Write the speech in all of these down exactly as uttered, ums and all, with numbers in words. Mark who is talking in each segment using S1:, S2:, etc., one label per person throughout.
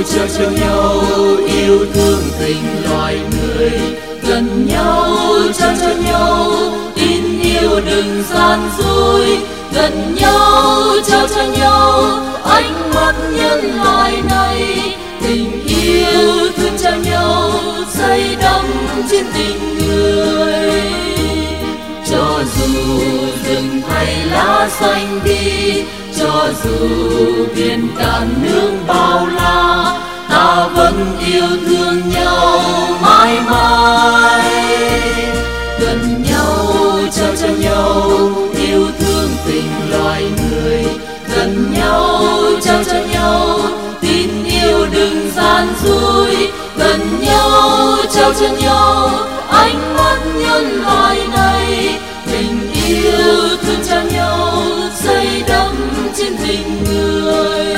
S1: trao cho nhau yêu thương tình loài người, gần nhau trao cho nhau tin yêu đừng gian dối, gần nhau trao cho nhau ánh mắt nhân loại này, tình yêu thương cho nhau say đắm trên tình người. Cho dù rừng thay lá xanh đi, cho dù biển cạn nước bao la, ta vẫn yêu thương nhau mãi mãi. Gần nhau trao cho nhau yêu thương tình loài người, gần nhau trao cho nhau tin yêu đừng gian dối, gần nhau trao cho nhau ánh mắt nhân loại này, tình yêu thương cho nhau say đắm trên tình người.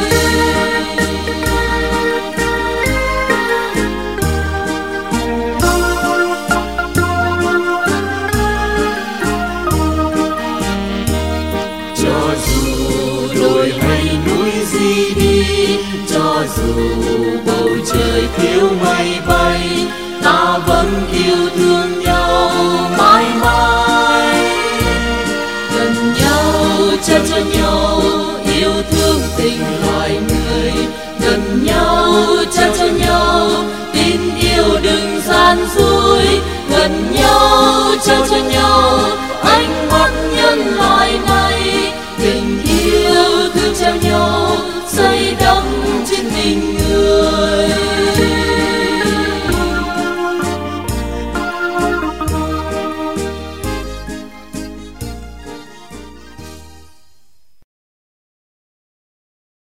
S1: Cho dù đồi hay núi gì đi, cho dù bầu trời thiếu mây bay,